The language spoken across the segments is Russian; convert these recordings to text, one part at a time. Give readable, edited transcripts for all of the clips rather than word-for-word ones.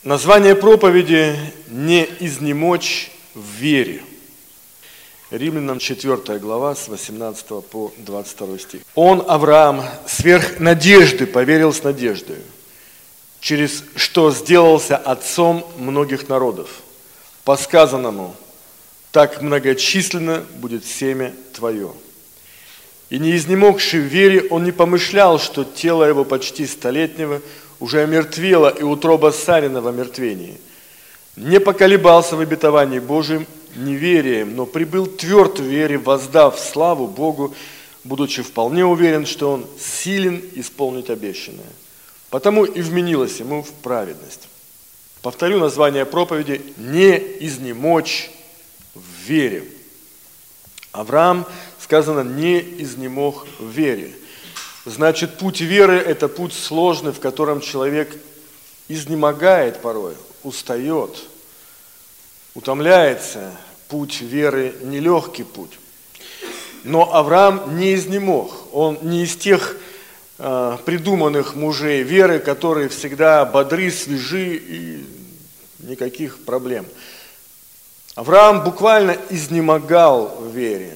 Название проповеди «Не изнемочь в вере». Римлянам 4 глава с 18 по 22 стих. Он, Авраам, сверх надежды поверил с надеждой, через что сделался отцом многих народов. По сказанному: так многочисленно будет семя твое. И не изнемогший в вере, он не помышлял, что тело его почти столетнего уже омертвело, и утроба Сарина в омертвении. Не поколебался в обетовании Божьем неверием, но прибыл тверд в вере, воздав славу Богу, будучи вполне уверен, что он силен исполнить обещанное. Потому и вменилось ему в праведность. Повторю название проповеди: «Не изнемочь в вере». Авраам, сказано, не изнемог в вере. Значит, путь веры – это путь сложный, в котором человек изнемогает порой, устает, утомляется. Путь веры – нелегкий путь. Но Авраам не изнемог. Он не из тех придуманных мужей веры, которые всегда бодры, свежи и никаких проблем. Авраам буквально изнемогал в вере.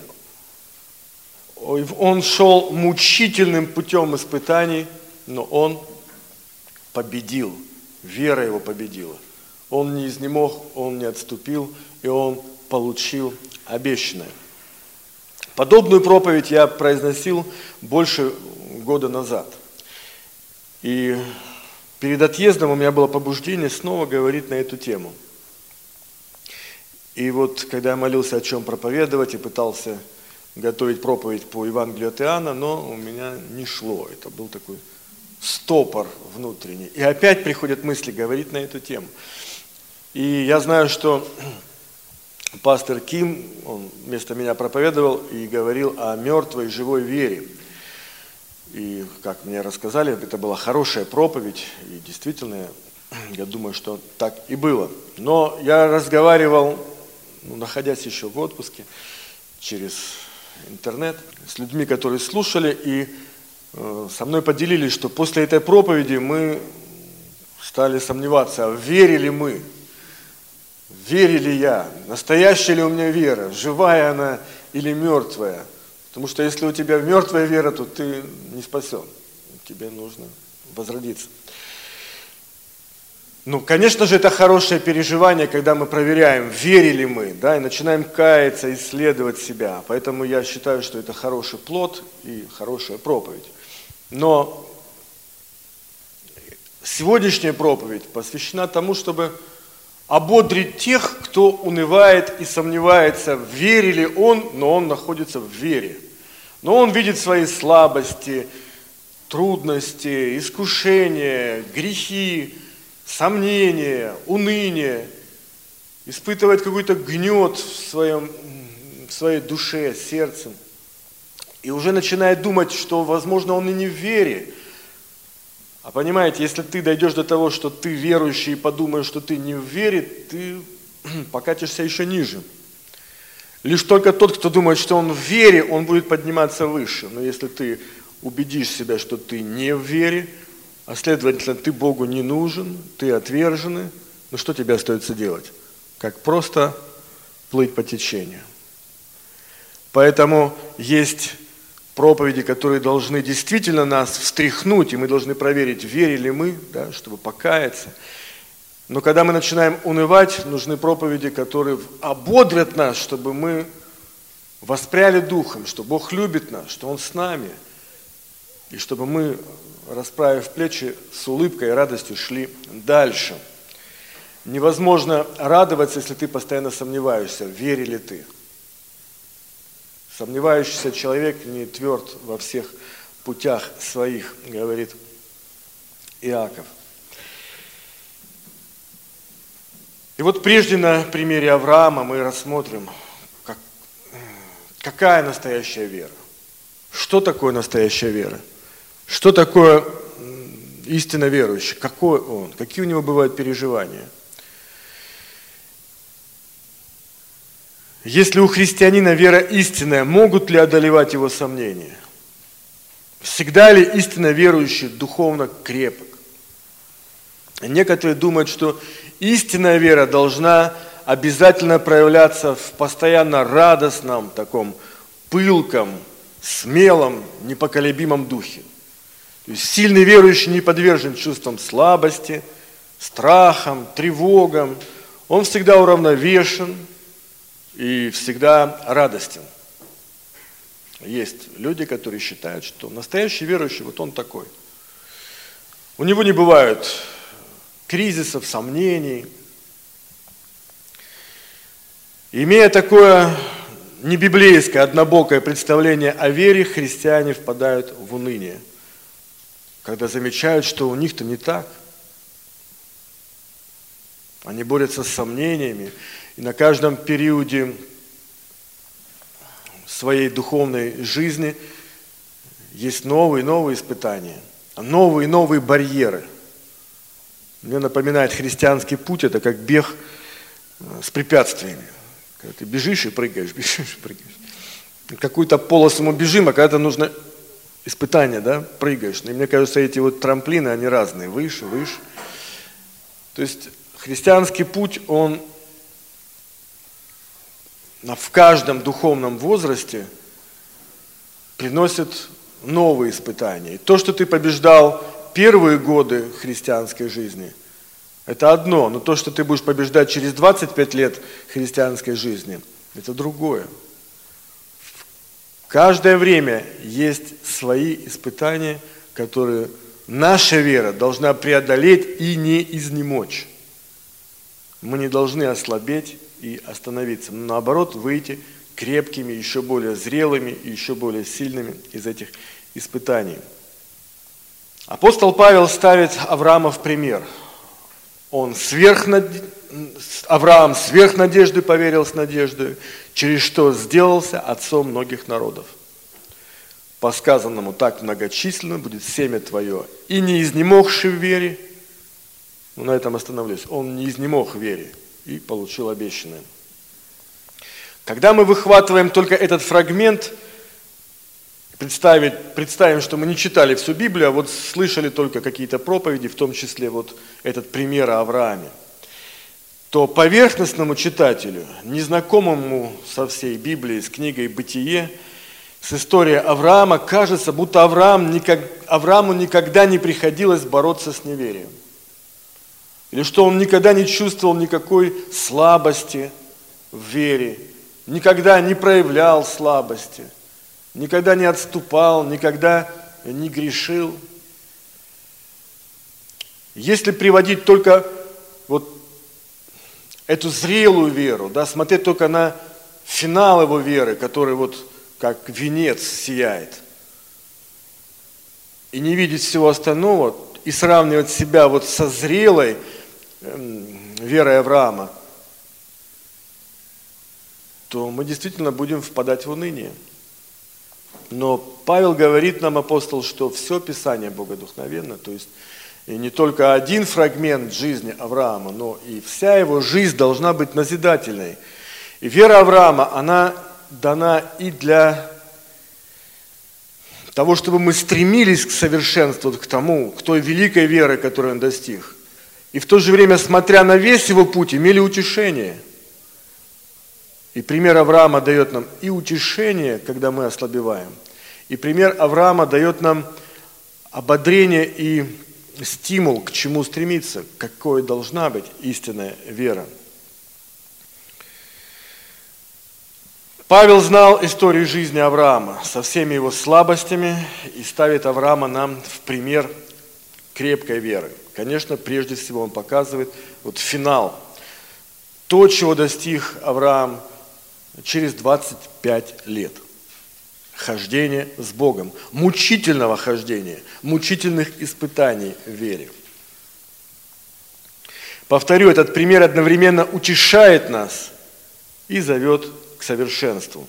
Он шел мучительным путем испытаний, но он победил. Вера его победила. Он не изнемог, он не отступил, и он получил обещанное. Подобную проповедь я произносил больше года назад. И перед отъездом у меня было побуждение снова говорить на эту тему. И вот, когда я молился, о чем проповедовать, и пытался готовить проповедь по Евангелию от Иоанна, но у меня не шло. Это был такой стопор внутренний. И опять приходят мысли говорить на эту тему. И я знаю, что пастор Ким, он вместо меня проповедовал и говорил о мертвой и живой вере. И, как мне рассказали, это была хорошая проповедь. И действительно, я думаю, что так и было. Но я разговаривал, находясь еще в отпуске, через интернет, с людьми, которые слушали, и со мной поделились, что после этой проповеди мы стали сомневаться, верили мы, верили я, настоящая ли у меня вера, живая она или мертвая. Потому что если у тебя мертвая вера, то ты не спасен, тебе нужно возродиться. Ну, конечно же, это хорошее переживание, когда мы проверяем, верили мы, да, и начинаем каяться, исследовать себя. Поэтому я считаю, что это хороший плод и хорошая проповедь. Но сегодняшняя проповедь посвящена тому, чтобы ободрить тех, кто унывает и сомневается, верит ли он, но он находится в вере. Но он видит свои слабости, трудности, искушения, грехи, сомнения, уныние, испытывает какой-то гнет в своей душе, сердце. И уже начинает думать, что, возможно, он и не в вере. А понимаете, если ты дойдешь до того, что ты верующий и подумаешь, что ты не в вере, ты покатишься еще ниже. Лишь только тот, кто думает, что он в вере, он будет подниматься выше. Но если ты убедишь себя, что ты не в вере, а следовательно, ты Богу не нужен, ты отверженный, ну что тебе остается делать? Как просто плыть по течению. Поэтому есть проповеди, которые должны действительно нас встряхнуть, и мы должны проверить, верили мы, да, чтобы покаяться. Но когда мы начинаем унывать, нужны проповеди, которые ободрят нас, чтобы мы воспряли духом, что Бог любит нас, что Он с нами, и чтобы мы, расправив плечи, с улыбкой и радостью шли дальше. Невозможно радоваться, если ты постоянно сомневаешься, веришь ли ты. Сомневающийся человек не тверд во всех путях своих, говорит Иаков. И вот прежде на примере Авраама мы рассмотрим, какая настоящая вера. Что такое настоящая вера? Что такое истинно верующий? Какой он? Какие у него бывают переживания? Если у христианина вера истинная, могут ли одолевать его сомнения? Всегда ли истинно верующий духовно крепок? Некоторые думают, что истинная вера должна обязательно проявляться в постоянно радостном, таком пылком, смелом, непоколебимом духе. То есть сильный верующий не подвержен чувствам слабости, страхам, тревогам. Он всегда уравновешен и всегда радостен. Есть люди, которые считают, что настоящий верующий, вот он такой. У него не бывает кризисов, сомнений. Имея такое небиблейское, однобокое представление о вере, христиане впадают в уныние, когда замечают, что у них-то не так. Они борются с сомнениями, и на каждом периоде своей духовной жизни есть новые и новые испытания, новые и новые барьеры. Мне напоминает христианский путь, это как бег с препятствиями. Когда ты бежишь и прыгаешь, бежишь и прыгаешь. Какую-то полосу мы бежим, а когда-то нужно испытание, да, прыгаешь. И мне кажется, эти вот трамплины, они разные, выше, выше. То есть христианский путь, он в каждом духовном возрасте приносит новые испытания. И то, что ты побеждал первые годы христианской жизни, это одно, но то, что ты будешь побеждать через 25 лет христианской жизни, это другое. В каждое время есть свои испытания, которые наша вера должна преодолеть и не изнемочь. Мы не должны ослабеть и остановиться, но наоборот выйти крепкими, еще более зрелыми и еще более сильными из этих испытаний. Апостол Павел ставит Авраама в пример. Авраам сверх надежды поверил с надеждой, через что сделался отцом многих народов. По сказанному так многочисленно будет семя твое, и не изнемогший в вере, на этом остановлюсь, он не изнемог в вере и получил обещанное. Когда мы выхватываем только этот фрагмент, представим, что мы не читали всю Библию, а вот слышали только какие-то проповеди, в том числе вот этот пример о Аврааме, то поверхностному читателю, незнакомому со всей Библией, с книгой «Бытие», с историей Авраама, кажется, будто Аврааму никогда не приходилось бороться с неверием. Или что он никогда не чувствовал никакой слабости в вере, никогда не проявлял слабости, никогда не отступал, никогда не грешил. Если приводить только вот эту зрелую веру, да, смотреть только на финал его веры, который вот как венец сияет, и не видеть всего остального, и сравнивать себя вот со зрелой верой Авраама, то мы действительно будем впадать в уныние. Но Павел говорит нам, апостол, что все Писание богодухновенно, то есть и не только один фрагмент жизни Авраама, но и вся его жизнь должна быть назидательной. И вера Авраама, она дана и для того, чтобы мы стремились к совершенству, к тому, к той великой веры, которую он достиг. И в то же время, смотря на весь его путь, имели утешение. И пример Авраама дает нам и утешение, когда мы ослабеваем. И пример Авраама дает нам ободрение и стимул, к чему стремиться, какой должна быть истинная вера. Павел знал историю жизни Авраама со всеми его слабостями и ставит Авраама нам в пример крепкой веры. Конечно, прежде всего он показывает вот финал, то, чего достиг Авраам через 25 лет хождения с Богом, мучительного хождения, мучительных испытаний в вере. Повторю, этот пример одновременно утешает нас и зовет к совершенству.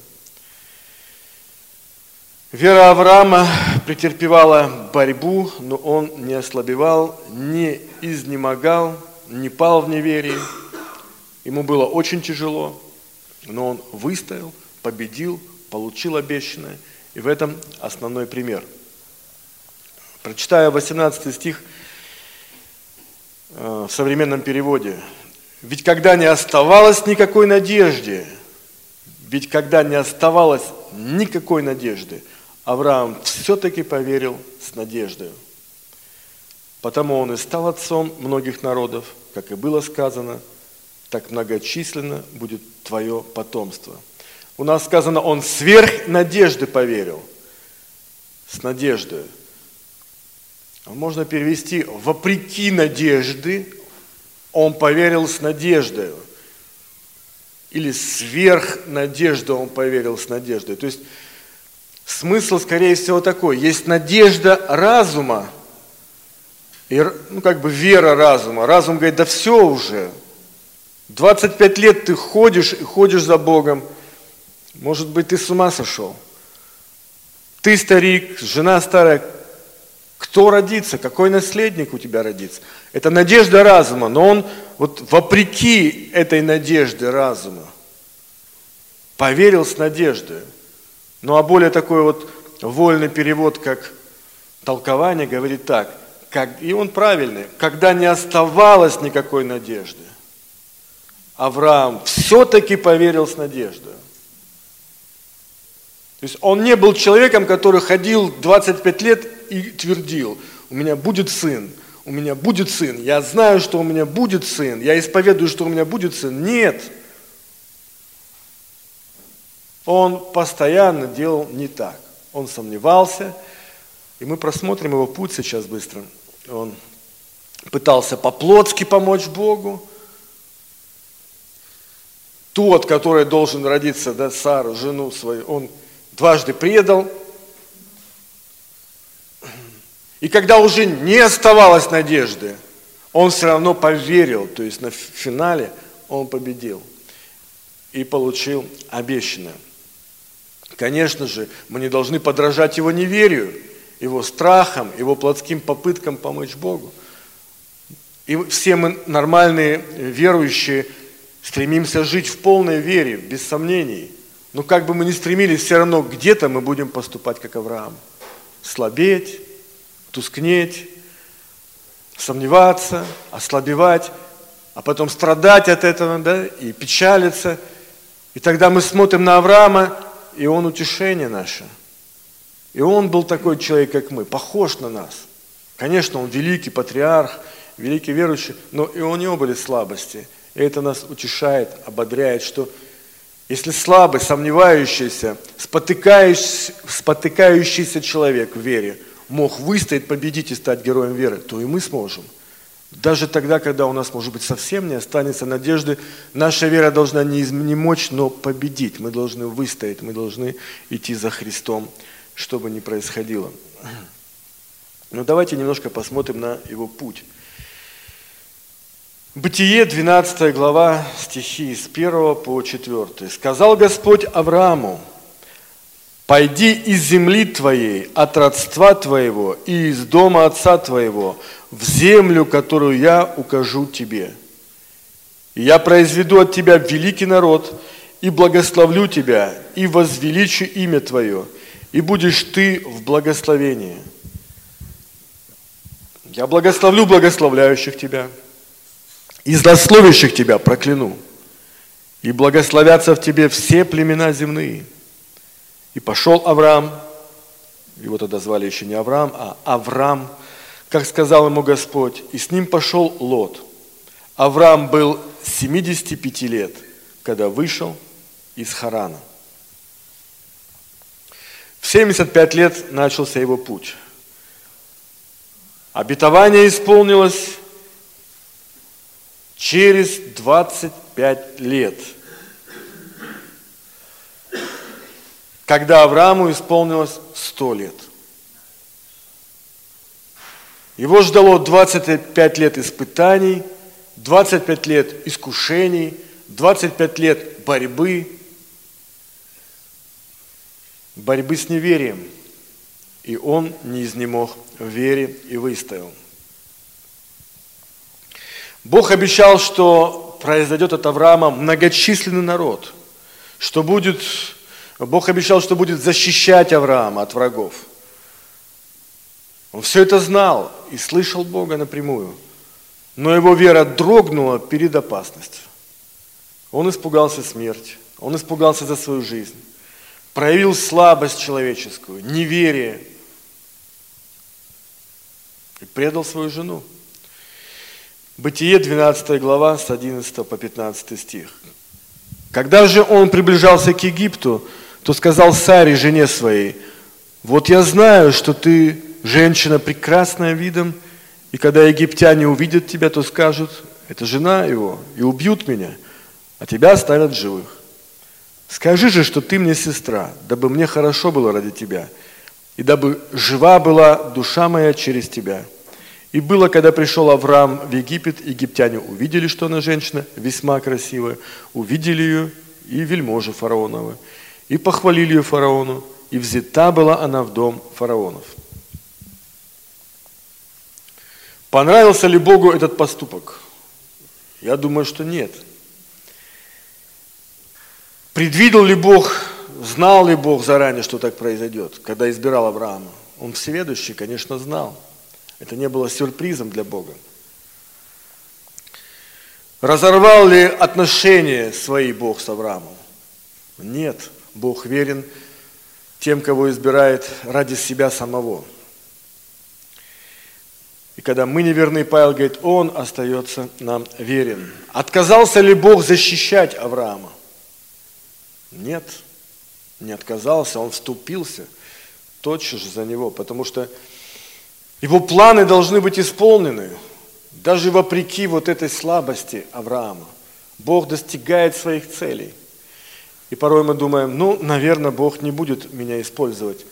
Вера Авраама претерпевала борьбу, но он не ослабевал, не изнемогал, не пал в неверии. Ему было очень тяжело, но он выстоял, победил, получил обещанное. И в этом основной пример. Прочитая 18 стих в современном переводе. Ведь когда не оставалось никакой надежды, Авраам все-таки поверил с надеждой. Потому он и стал отцом многих народов, как и было сказано, так многочисленно будет твое потомство. У нас сказано, он сверх надежды поверил. С надеждой. Можно перевести, вопреки надежды, он поверил с надеждой. Или сверх надежды он поверил с надеждой. То есть, смысл, скорее всего, такой. Есть надежда разума, и, вера разума. Разум говорит, да все уже. 25 лет ты ходишь за Богом. Может быть, ты с ума сошел. Ты старик, жена старая. Кто родится? Какой наследник у тебя родится? Это надежда разума. Но он вопреки этой надежде разума поверил с надеждой. Ну а более такой вольный перевод, как толкование, говорит так. И он правильный. Когда не оставалось никакой надежды, Авраам все-таки поверил с надеждой. То есть он не был человеком, который ходил 25 лет и твердил, у меня будет сын, я знаю, что у меня будет сын, я исповедую, что у меня будет сын. Нет. Он постоянно делал не так. Он сомневался, и мы просмотрим его путь сейчас быстро. Он пытался по-плотски помочь Богу. Тот, который должен родиться, Сару, жену свою, он дважды предал. И когда уже не оставалось надежды, он все равно поверил, то есть на финале он победил и получил обещанное. Конечно же, мы не должны подражать его неверию, его страхам, его плотским попыткам помочь Богу. И все мы, нормальные верующие, стремимся жить в полной вере, без сомнений. Но как бы мы ни стремились, все равно где-то мы будем поступать, как Авраам. Слабеть, тускнеть, сомневаться, ослабевать, а потом страдать от этого, и печалиться. И тогда мы смотрим на Авраама, и он утешение наше. И он был такой человек, как мы, похож на нас. Конечно, он великий патриарх, великий верующий, но и у него были слабости. И это нас утешает, ободряет, что если слабый, сомневающийся, спотыкающийся человек в вере мог выстоять, победить и стать героем веры, то и мы сможем. Даже тогда, когда у нас, может быть, совсем не останется надежды, наша вера должна не мочь, но победить. Мы должны выстоять, мы должны идти за Христом, что бы ни происходило. Но давайте немножко посмотрим на его путь. Бытие, 12 глава, стихи с 1 по 4. «Сказал Господь Аврааму, пойди из земли твоей, от родства твоего и из дома отца твоего, в землю, которую я укажу тебе. И я произведу от тебя великий народ, и благословлю тебя, и возвеличу имя твое, и будешь ты в благословении. Я благословлю благословляющих тебя, и злословящих тебя прокляну, и благословятся в тебе все племена земные. И пошел Авраам, его тогда звали еще не Авраам, а Аврам, как сказал ему Господь, и с ним пошел Лот. Авраам был 75 лет, когда вышел из Харана. В 75 лет начался его путь. Обетование исполнилось через 25 лет, когда Аврааму исполнилось 100 лет. Его ждало 25 лет испытаний, 25 лет искушений, 25 лет борьбы с неверием. И он не изнемог в вере и выстоял. Бог обещал, что произойдет от Авраама многочисленный народ, Бог обещал, что будет защищать Авраама от врагов. Он все это знал и слышал Бога напрямую. Но его вера дрогнула перед опасностью. Он испугался смерти, он испугался за свою жизнь, проявил слабость человеческую, неверие и предал свою жену. Бытие, 12 глава, с 11 по 15 стих. Когда же он приближался к Египту, то сказал Саре, жене своей: «Вот я знаю, что ты женщина прекрасная видом, и когда египтяне увидят тебя, то скажут: это жена его, и убьют меня, а тебя оставят живых. Скажи же, что ты мне сестра, дабы мне хорошо было ради тебя, и дабы жива была душа моя через тебя». И было, когда пришел Авраам в Египет, египтяне увидели, что она женщина весьма красивая, увидели ее и вельможи фараоновы, и похвалили ее фараону, и взята была она в дом фараонов. Понравился ли Богу этот поступок? Я думаю, что нет. Предвидел ли Бог, знал ли Бог заранее, что так произойдет, когда избирал Авраама? Он всеведущий, конечно, знал. Это не было сюрпризом для Бога. Разорвал ли отношения свои Бог с Авраамом? Нет. Бог верен тем, кого избирает ради себя самого. И когда мы неверны, Павел говорит, он остается нам верен. Отказался ли Бог защищать Авраама? Нет, не отказался, он вступился тотчас же за него, потому что его планы должны быть исполнены, даже вопреки вот этой слабости Авраама. Бог достигает своих целей. И порой мы думаем, наверное, Бог не будет меня использовать.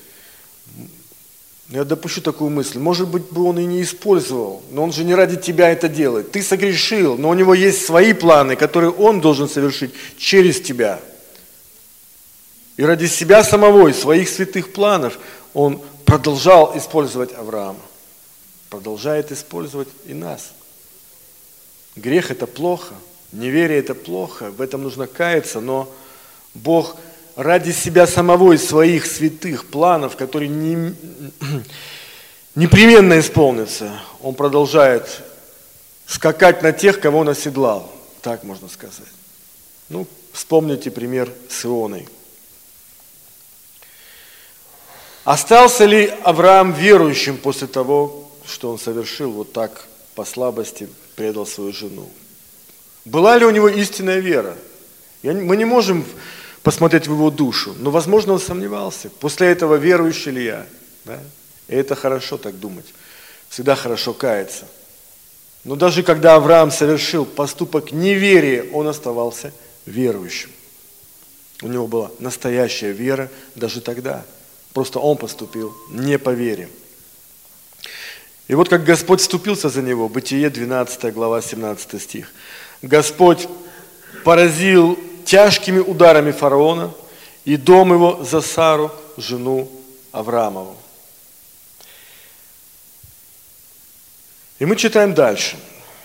Я допущу такую мысль, может быть, бы Он и не использовал, но Он же не ради тебя это делает. Ты согрешил, но у Него есть свои планы, которые Он должен совершить через тебя. И ради себя самого и своих святых планов Он продолжал использовать Авраама. Продолжает использовать и нас. Грех – это плохо, неверие – это плохо, в этом нужно каяться, но Бог ради себя самого и своих святых планов, которые непременно исполнятся, Он продолжает скакать на тех, кого Он оседлал, так можно сказать. Вспомните пример с Ионой. Остался ли Авраам верующим после того, что он совершил вот так по слабости, предал свою жену? Была ли у него истинная вера? Мы не можем посмотреть в его душу, но, возможно, он сомневался. После этого верующий ли я? Да? И это хорошо так думать. Всегда хорошо каяться. Но даже когда Авраам совершил поступок неверия, он оставался верующим. У него была настоящая вера даже тогда. Просто он поступил не по вере. И вот как Господь вступился за него, Бытие, 12 глава, 17 стих. Господь поразил тяжкими ударами фараона и дом его за Сару, жену Авраамову. И мы читаем дальше.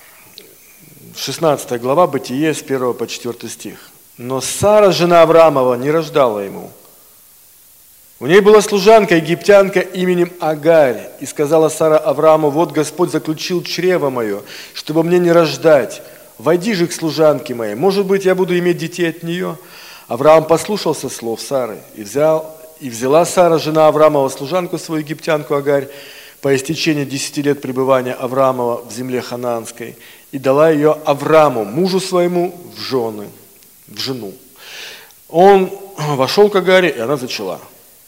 16 глава, Бытие, с 1 по 4 стих. Но Сара, жена Авраамова, не рождала ему. У ней была служанка, египтянка именем Агарь. И сказала Сара Аврааму: вот Господь заключил чрево мое, чтобы мне не рождать. Войди же к служанке моей, может быть, я буду иметь детей от нее. Авраам послушался слов Сары, и взяла Сара, жена Авраамова, служанку свою, египтянку Агарь, по истечении 10 лет пребывания Авраамова в земле ханаанской, и дала ее Аврааму, мужу своему, в жену. Он вошел к Агаре, и она зачала.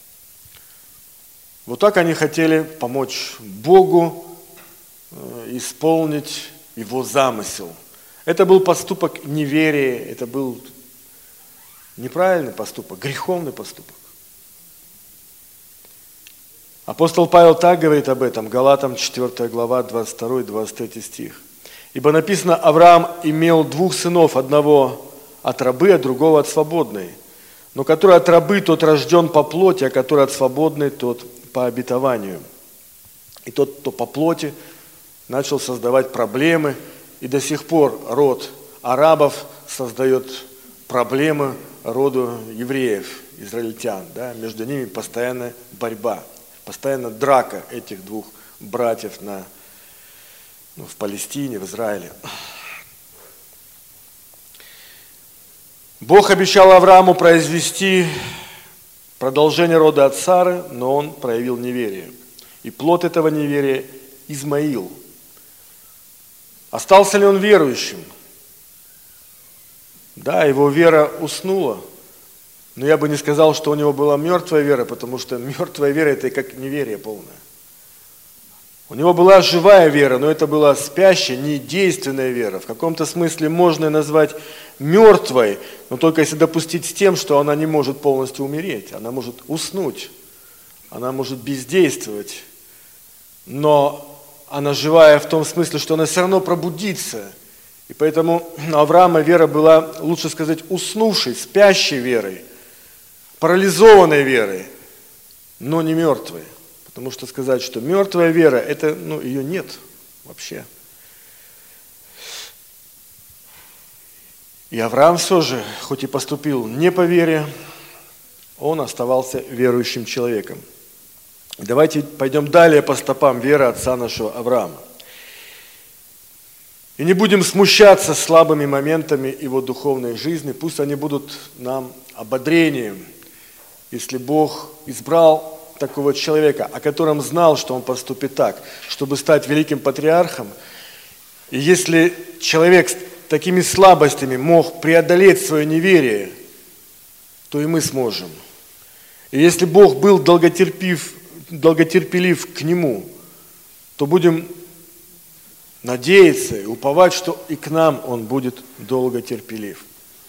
Вот так они хотели помочь Богу исполнить Его замысел. Это был поступок неверия, это был неправильный поступок, греховный поступок. Апостол Павел так говорит об этом, Галатам 4 глава, 22 и 23 стих. Ибо написано: Авраам имел 2 сынов, одного от рабы, а другого от свободной. Но который от рабы, тот рожден по плоти, а который от свободной, тот по обетованию. И тот, кто по плоти, начал создавать проблемы, и до сих пор род арабов создает проблемы роду евреев, израильтян. Да? Между ними постоянная борьба, постоянно драка этих 2 братьев на в Палестине, в Израиле. Бог обещал Аврааму произвести продолжение рода от Сары, но он проявил неверие. И плод этого неверия – Измаил. Остался ли он верующим? Да, его вера уснула. Но я бы не сказал, что у него была мертвая вера, потому что мертвая вера – это как неверие полное. У него была живая вера, но это была спящая, недейственная вера. В каком-то смысле можно назвать мертвой, но только если допустить с тем, что она не может полностью умереть. Она может уснуть, она может бездействовать, но она живая в том смысле, что она все равно пробудится. И поэтому у Авраама вера была, лучше сказать, уснувшей, спящей верой, парализованной верой, но не мертвой. Потому что сказать, что мертвая вера, это, ее нет вообще. И Авраам все же, хоть и поступил не по вере, он оставался верующим человеком. Давайте пойдем далее по стопам веры отца нашего Авраама. И не будем смущаться слабыми моментами его духовной жизни, пусть они будут нам ободрением, если Бог избрал такого человека, о котором знал, что он поступит так, чтобы стать великим патриархом. И если человек с такими слабостями мог преодолеть свое неверие, то и мы сможем. И если Бог был долготерпелив к нему, то будем надеяться и уповать, что и к нам он будет долготерпелив.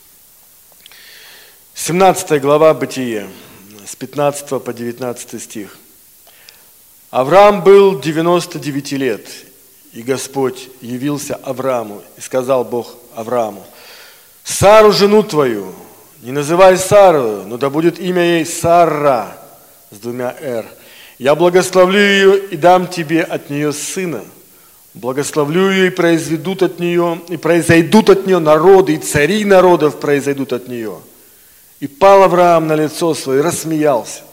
17 глава Бытие. С 15 по 19 стих. Авраам был 99 лет, и Господь явился Аврааму, и сказал Бог Аврааму: Сару, жену твою, не называй Сару, но да будет имя ей Сара, с двумя «р». Я благословлю ее и дам тебе от нее сына. Благословлю ее, и произойдут от нее народы, и цари народов произойдут от нее. И пал Авраам на лицо свое и рассмеялся.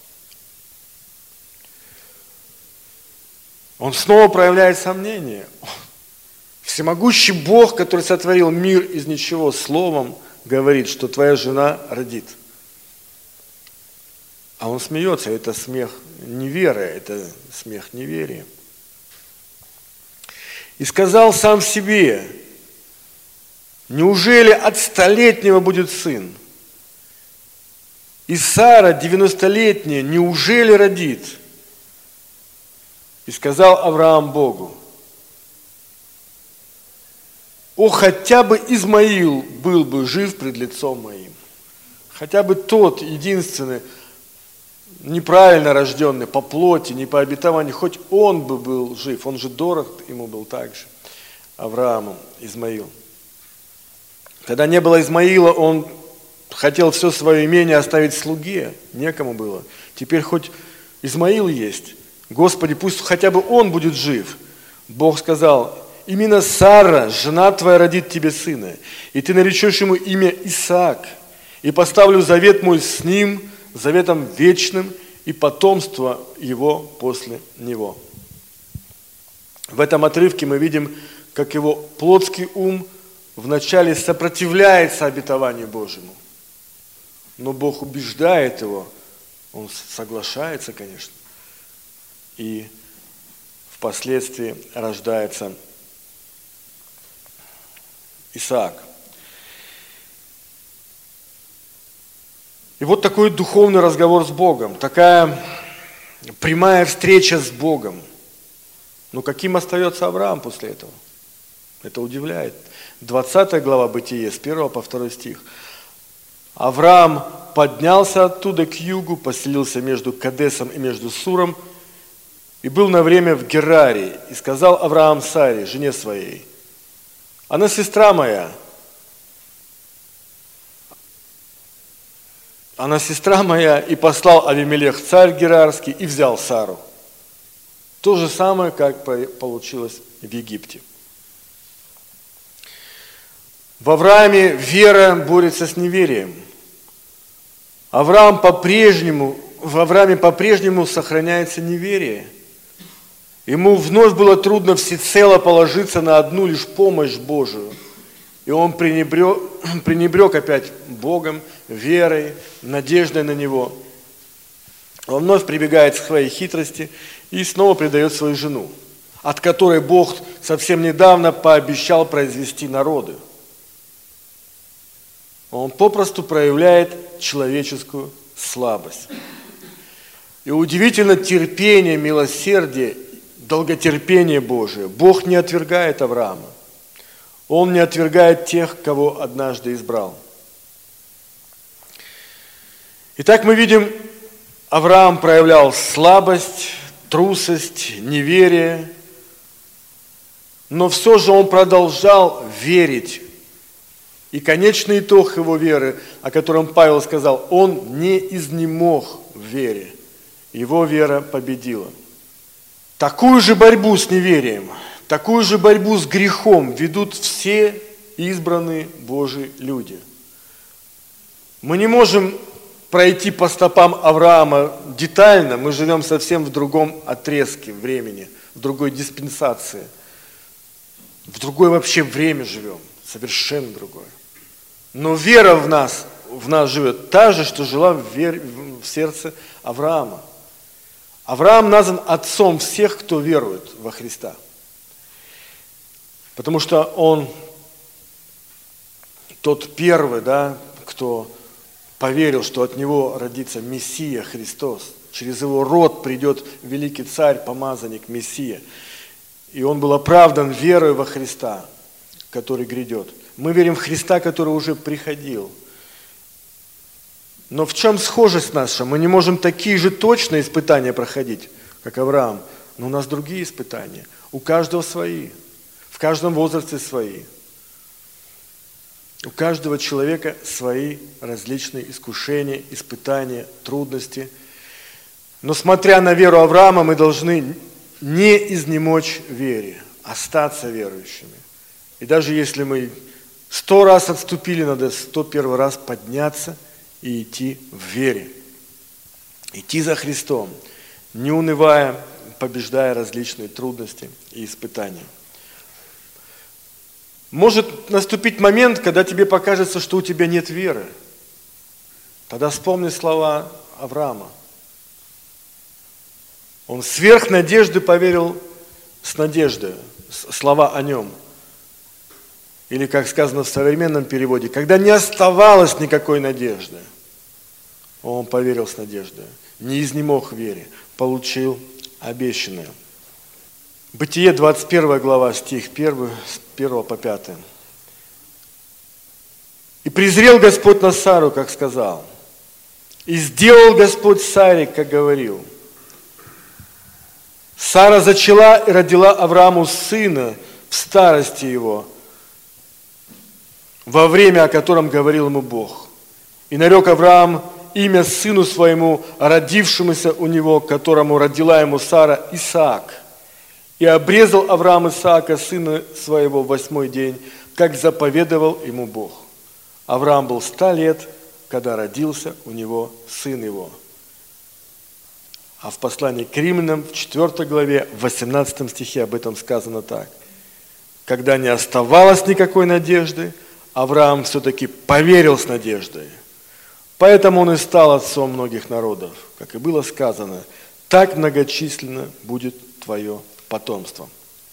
Он снова проявляет сомнение. Всемогущий Бог, который сотворил мир из ничего, словом говорит, что твоя жена родит. А он смеется, это смех неверия, это смех неверия. И сказал сам себе: неужели от 100-летнего будет сын? И Сара, 90-летняя, неужели родит? И сказал Авраам Богу: о, хотя бы Измаил был бы жив пред лицом моим. Хотя бы тот, единственный, неправильно рожденный, по плоти, не по обетованию, хоть он бы был жив. Он же дорог ему был также, Аврааму, Измаил. Когда не было Измаила, он хотел все свое имение оставить слуге, некому было. Теперь хоть Измаил есть, Господи, пусть хотя бы он будет жив. Бог сказал: именно Сара, жена твоя, родит тебе сына, и ты наречешь ему имя Исаак, и поставлю завет мой с ним, заветом вечным, и потомство его после него. В этом отрывке мы видим, как его плотский ум вначале сопротивляется обетованию Божьему. Но Бог убеждает его, он соглашается, конечно, и впоследствии рождается Исаак. И вот такой духовный разговор с Богом, такая прямая встреча с Богом. Но каким остается Авраам после этого? Это удивляет. 20 глава Бытие, с 1 по 2 стих. Авраам поднялся оттуда к югу, поселился между Кадесом и между Суром, и был на время в Гераре. И сказал Авраам Саре, жене своей: она сестра моя, и послал Авимелех, царь Герарский, и взял Сару. То же самое, как получилось в Египте. В Аврааме вера борется с неверием. В Аврааме по-прежнему сохраняется неверие. Ему вновь было трудно всецело положиться на одну лишь помощь Божию. И он пренебрег опять Богом, верой, надеждой на Него. Он вновь прибегает к своей хитрости и снова предает свою жену, от которой Бог совсем недавно пообещал произвести народы. Он попросту проявляет человеческую слабость. И удивительно терпение, милосердие, долготерпение Божие. Бог не отвергает Авраама. Он не отвергает тех, кого однажды избрал. Итак, мы видим, Авраам проявлял слабость, трусость, неверие, но все же он продолжал верить. И конечный итог его веры, о котором Павел сказал, он не изнемог в вере. Его вера победила. Такую же борьбу с неверием, такую же борьбу с грехом ведут все избранные Божьи люди. Мы не можем пройти по стопам Авраама детально, мы живем совсем в другом отрезке времени, в другой диспенсации, в другое вообще время живем, совершенно другое. Но вера в нас живет та же, что жила в сердце Авраама. Авраам назван отцом всех, кто верует во Христа. Потому что он тот первый, кто поверил, что от него родится Мессия Христос. Через его род придет великий царь, помазанник, Мессия. И он был оправдан верой во Христа, который грядет. Мы верим в Христа, который уже приходил. Но в чем схожесть наша? Мы не можем такие же точные испытания проходить, как Авраам. Но у нас другие испытания. У каждого свои. В каждом возрасте свои. У каждого человека свои различные искушения, испытания, трудности. Но смотря на веру Авраама, мы должны не изнемочь в вере, остаться верующими. И даже если мы 100 раз отступили, надо 101 раз подняться и идти в вере. Идти за Христом, не унывая, побеждая различные трудности и испытания. Может наступить момент, когда тебе покажется, что у тебя нет веры. Тогда вспомни слова Авраама. Он сверх надежды поверил с надеждой, слова о нем. Или, как сказано в современном переводе, когда не оставалось никакой надежды, он поверил с надеждой, не изнемог в вере, получил обещанное. Бытие, 21 глава, стих 1, с 1 по 5. «И презрел Господь на Сару, как сказал, и сделал Господь Саре, как говорил. Сара зачала и родила Аврааму сына в старости его, во время, о котором говорил ему Бог. И нарек Авраам имя сыну своему, родившемуся у него, которому родила ему Сара, Исаак. И обрезал Авраам Исаака, сына своего, в 8-й день, как заповедовал ему Бог. Авраам был 100 лет, когда родился у него сын его». А в послании к Римлянам, в 4 главе, в 18 стихе об этом сказано так. «Когда не оставалось никакой надежды, Авраам все-таки поверил с надеждой. Поэтому он и стал отцом многих народов, как и было сказано, так многочисленно будет твое потомство».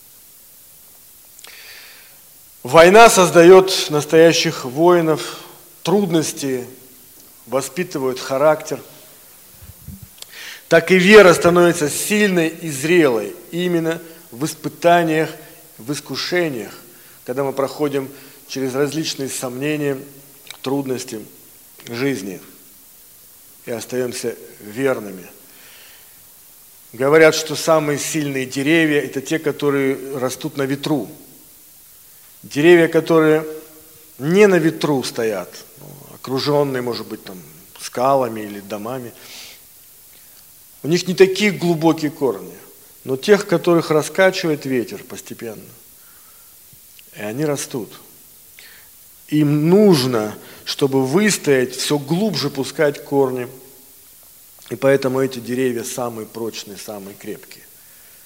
Война создает настоящих воинов, трудности воспитывают характер. Так и вера становится сильной и зрелой именно в испытаниях, в искушениях, когда мы проходим через различные сомнения, трудности жизни и остаемся верными. Говорят, что самые сильные деревья – это те, которые растут на ветру. Деревья, которые не на ветру стоят, окруженные, может быть, там, скалами или домами, у них не такие глубокие корни, но тех, которых раскачивает ветер постепенно. И они растут. Им нужно, чтобы выстоять, все глубже пускать корни. И поэтому эти деревья самые прочные, самые крепкие.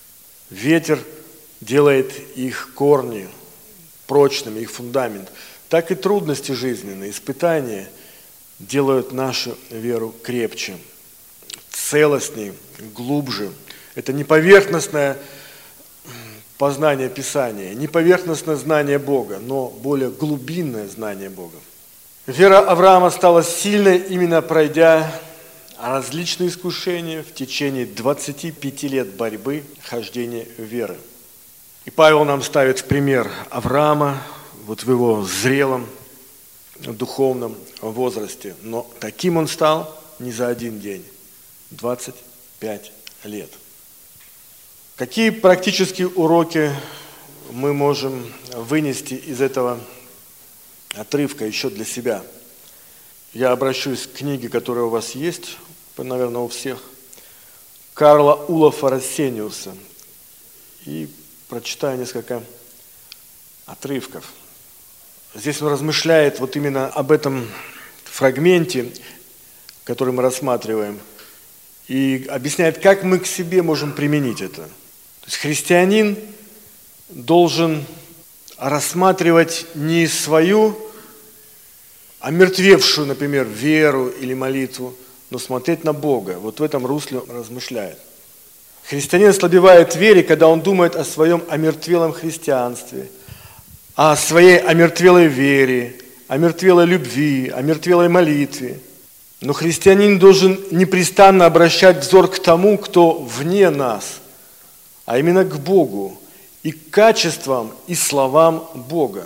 ветер делает их корни прочными, их фундамент, так и трудности жизненные, испытания делают нашу веру крепче, целостней, глубже. Это не поверхностное познание Писания, не поверхностное знание Бога, но более глубинное знание Бога. Вера Авраама стала сильной, именно пройдя различные искушения в течение 25 лет борьбы, хождения веры. И Павел нам ставит в пример Авраама, вот в его зрелом духовном возрасте. Но таким он стал не за один день, 25 лет. Какие практические уроки мы можем вынести из этого отрывка еще для себя? Я обращусь к книге, которая у вас есть, наверное, у всех, Карла Улафа Рассениуса, и прочитаю несколько отрывков. Здесь он размышляет вот именно об этом фрагменте, который мы рассматриваем, и объясняет, как мы к себе можем применить это. То есть христианин должен рассматривать не свою омертвевшую, например, веру или молитву, но смотреть на Бога. Вот в этом русле он размышляет. Христианин ослабевает в вере, когда он думает о своем омертвелом христианстве, о своей омертвелой вере, омертвелой любви, омертвелой молитве. Но христианин должен непрестанно обращать взор к тому, кто вне нас, а именно к Богу и к качествам и словам Бога.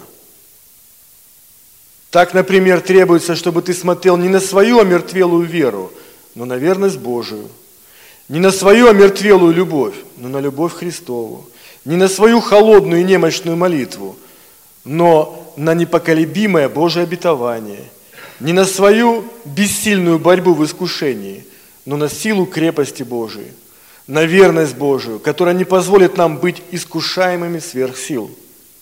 Так, например, требуется, чтобы ты смотрел не на свою омертвелую веру, но на верность Божию, не на свою омертвелую любовь, но на любовь Христову, не на свою холодную и немощную молитву, но на непоколебимое Божие обетование, не на свою бессильную борьбу в искушении, но на силу крепости Божией, на верность Божию, которая не позволит нам быть искушаемыми сверх сил.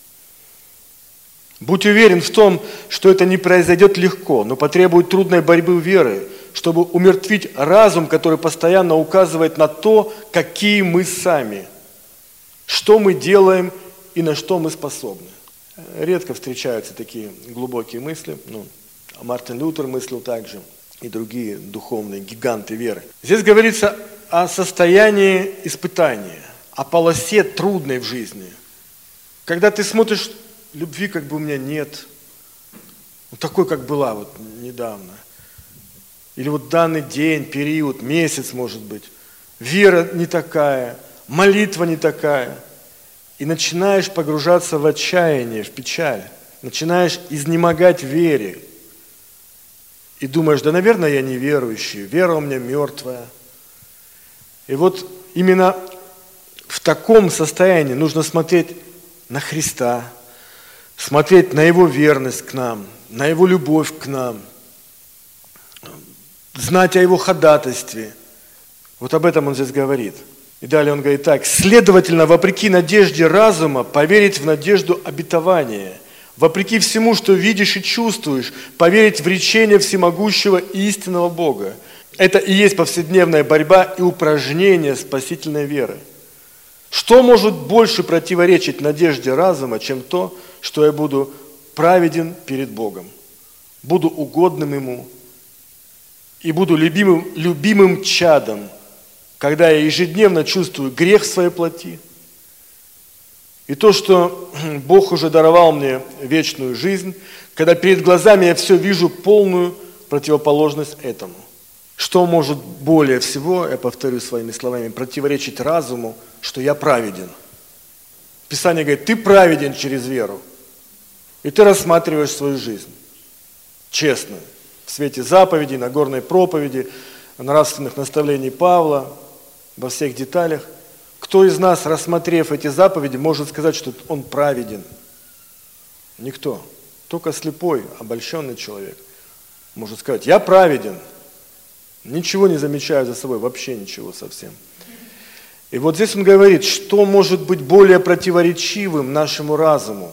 Будь уверен в том, что это не произойдет легко, но потребует трудной борьбы веры, чтобы умертвить разум, который постоянно указывает на то, какие мы сами, что мы делаем и на что мы способны. Редко встречаются такие глубокие мысли. Мартин Лютер мыслил также, и другие духовные гиганты веры. Здесь говорится о состоянии испытания, о полосе трудной в жизни. Когда ты смотришь, любви как бы у меня нет, вот такой, как была вот недавно. Или вот данный день, период, месяц, может быть. Вера не такая, молитва не такая. И начинаешь погружаться в отчаяние, в печаль. Начинаешь изнемогать в вере. И думаешь, да, наверное, я неверующий, вера у меня мертвая. И вот именно в таком состоянии нужно смотреть на Христа, смотреть на Его верность к нам, на Его любовь к нам, знать о Его ходатайстве. Вот об этом он здесь говорит. И далее он говорит так: следовательно, вопреки надежде разума, поверить в надежду обетования, вопреки всему, что видишь и чувствуешь, поверить в речение всемогущего и истинного Бога. Это и есть повседневная борьба и упражнение спасительной веры. Что может больше противоречить надежде разума, чем то, что я буду праведен перед Богом, буду угодным Ему и буду любимым чадом, когда я ежедневно чувствую грех в своей плоти, и то, что Бог уже даровал мне вечную жизнь, когда перед глазами я все вижу полную противоположность этому. Что может более всего, я повторю своими словами, противоречить разуму, что я праведен? Писание говорит, ты праведен через веру. И ты рассматриваешь свою жизнь честно, в свете заповедей, Нагорной проповеди, нравственных наставлений Павла, во всех деталях. Кто из нас, рассмотрев эти заповеди, может сказать, что он праведен? Никто. Только слепой, обольщенный человек может сказать, я праведен. Ничего не замечаю за собой, вообще ничего совсем. И вот здесь он говорит, что может быть более противоречивым нашему разуму.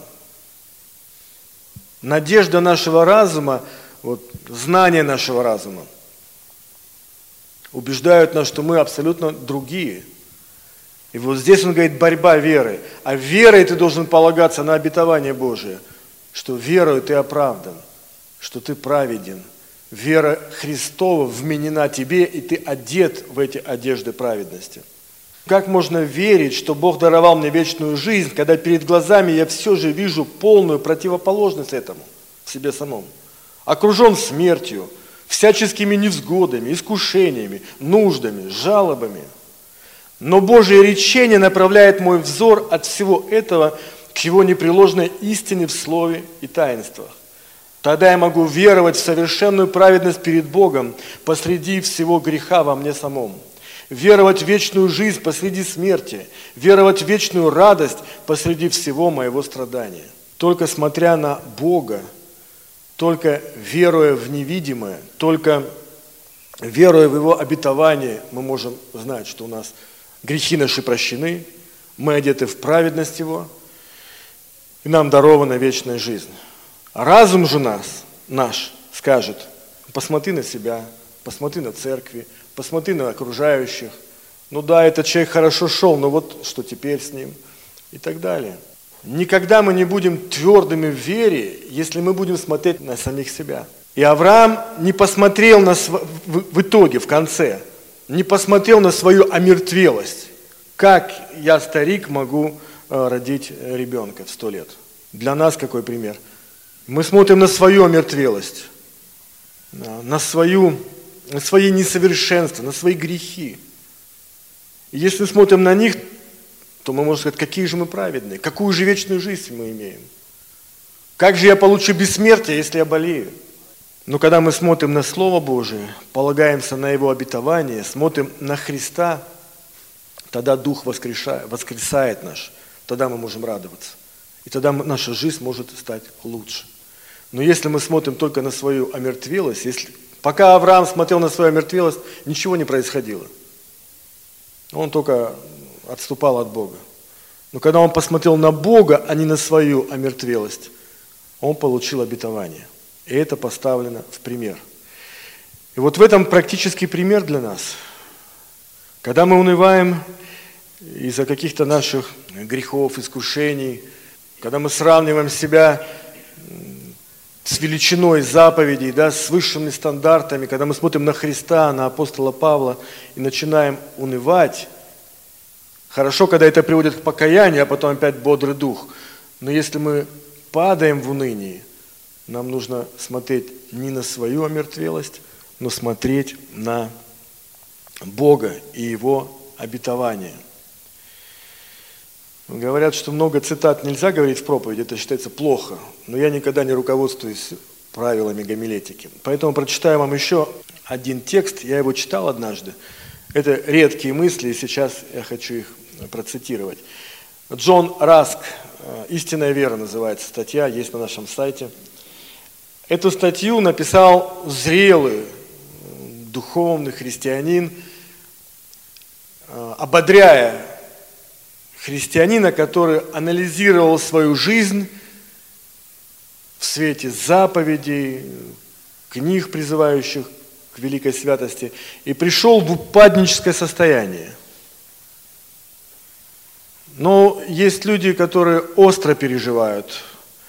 Надежда нашего разума, вот, знание нашего разума убеждают нас, что мы абсолютно другие. И вот здесь он говорит, борьба веры. А верой ты должен полагаться на обетование Божие, что верою ты оправдан, что ты праведен. Вера Христова вменена тебе, и ты одет в эти одежды праведности. Как можно верить, что Бог даровал мне вечную жизнь, когда перед глазами я все же вижу полную противоположность этому в себе самом? Окружен смертью, всяческими невзгодами, искушениями, нуждами, жалобами. Но Божие речение направляет мой взор от всего этого к Его непреложной истине в Слове и таинствах. Тогда я могу веровать в совершенную праведность перед Богом посреди всего греха во мне самом. Веровать в вечную жизнь посреди смерти, веровать в вечную радость посреди всего моего страдания. Только смотря на Бога, только веруя в невидимое, только веруя в Его обетование, мы можем знать, что у нас грехи наши прощены, мы одеты в праведность Его, и нам дарована вечная жизнь. Разум же наш скажет, посмотри на себя, посмотри на церкви, посмотри на окружающих. Ну да, этот человек хорошо шел, но вот что теперь с ним? И так далее. Никогда мы не будем твердыми в вере, если мы будем смотреть на самих себя. И Авраам не посмотрел в итоге, в конце, не посмотрел на свою омертвелость. Как я, старик, могу родить ребенка в 100 лет? Для нас какой пример? Мы смотрим на свою омертвелость, на свои несовершенства, на свои грехи. И если смотрим на них, то мы можем сказать, какие же мы праведные, какую же вечную жизнь мы имеем. Как же я получу бессмертие, если я болею? Но когда мы смотрим на Слово Божие, полагаемся на Его обетование, смотрим на Христа, тогда Дух воскресает наш, тогда мы можем радоваться. И тогда наша жизнь может стать лучше. Но если мы смотрим только на свою омертвелость, пока Авраам смотрел на свою омертвелость, ничего не происходило. Он только отступал от Бога. Но когда он посмотрел на Бога, а не на свою омертвелость, он получил обетование. И это поставлено в пример. И вот в этом практический пример для нас. Когда мы унываем из-за каких-то наших грехов, искушений, когда мы сравниваем себя с величиной заповедей, с высшими стандартами, когда мы смотрим на Христа, на апостола Павла и начинаем унывать, хорошо, когда это приводит к покаянию, а потом опять бодрый дух. Но если мы падаем в унынии, нам нужно смотреть не на свою омертвелость, но смотреть на Бога и Его обетование. Говорят, что много цитат нельзя говорить в проповеди, это считается плохо, но я никогда не руководствуюсь правилами гомилетики. Поэтому прочитаю вам еще один текст, я его читал однажды. Это редкие мысли, и сейчас я хочу их процитировать. Джон Раск, «Истинная вера» называется статья, есть на нашем сайте. Эту статью написал зрелый, духовный христианин, ободряя христианина, который анализировал свою жизнь в свете заповедей, книг, призывающих к великой святости, и пришел в упадническое состояние. Но есть люди, которые остро переживают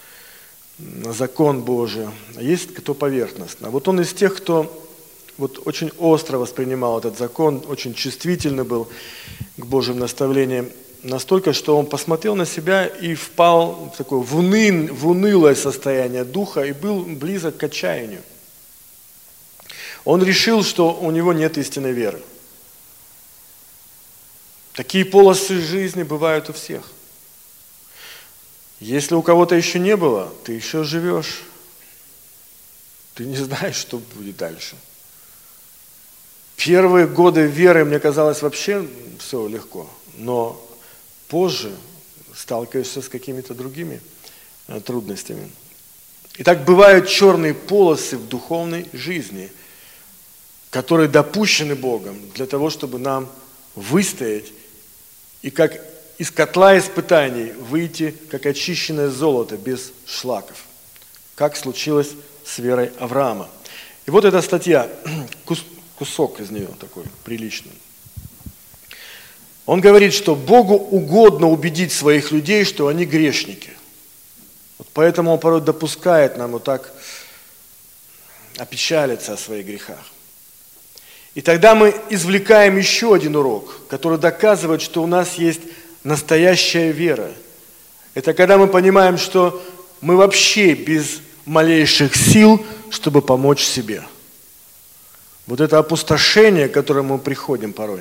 закон Божий, а есть кто поверхностно. Вот он из тех, кто очень остро воспринимал этот закон, очень чувствительный был к Божьим наставлениям, настолько, что он посмотрел на себя и впал в такое в унылое состояние духа и был близок к отчаянию. Он решил, что у него нет истинной веры. Такие полосы жизни бывают у всех. Если у кого-то еще не было, ты еще живешь. Ты не знаешь, что будет дальше. Первые годы веры мне казалось вообще все легко, но позже сталкиваешься с какими-то другими трудностями. Итак, бывают черные полосы в духовной жизни, которые допущены Богом для того, чтобы нам выстоять и как из котла испытаний выйти, как очищенное золото, без шлаков, как случилось с верой Авраама. И вот эта статья, кусок из нее такой приличный. Он говорит, что Богу угодно убедить своих людей, что они грешники. Вот поэтому Он порой допускает нам вот так опечалиться о своих грехах. И тогда мы извлекаем еще один урок, который доказывает, что у нас есть настоящая вера. Это когда мы понимаем, что мы вообще без малейших сил, чтобы помочь себе. Вот это опустошение, к которому мы приходим порой,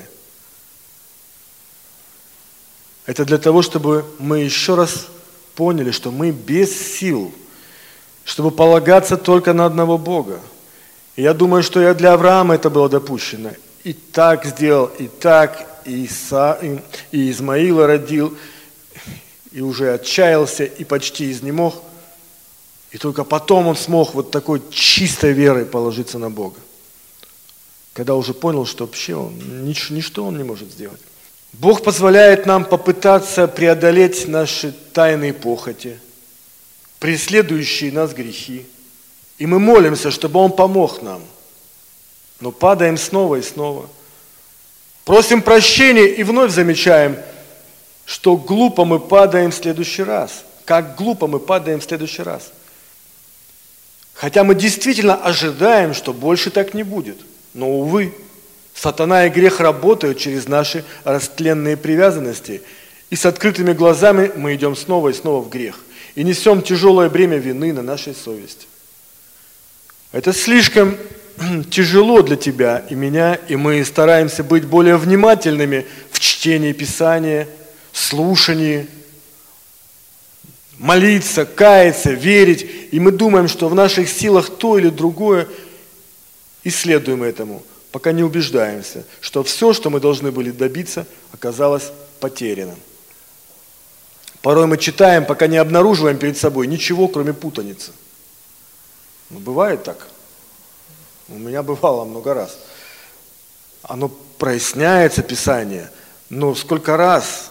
это для того, чтобы мы еще раз поняли, что мы без сил, чтобы полагаться только на одного Бога. И я думаю, что и для Авраама это было допущено. И так сделал, и так, и Измаила родил, и уже отчаялся, и почти изнемог. И только потом он смог вот такой чистой верой положиться на Бога. Когда уже понял, что вообще ничто он не может сделать. Бог позволяет нам попытаться преодолеть наши тайные похоти, преследующие нас грехи. И мы молимся, чтобы Он помог нам. Но падаем снова и снова. Просим прощения и вновь замечаем, что глупо мы падаем в следующий раз. Как глупо мы падаем в следующий раз. Хотя мы действительно ожидаем, что больше так не будет. Но, увы, сатана и грех работают через наши растленные привязанности. И с открытыми глазами мы идем снова и снова в грех. И несем тяжелое бремя вины на нашей совести. Это слишком тяжело для тебя и меня, и мы стараемся быть более внимательными в чтении Писания, слушании, молиться, каяться, верить. И мы думаем, что в наших силах то или другое, и следуем этому, пока не убеждаемся, что все, что мы должны были добиться, оказалось потеряно. Порой мы читаем, пока не обнаруживаем перед собой ничего, кроме путаницы. Ну, бывает так. У меня бывало много раз. Оно проясняется, Писание, но сколько раз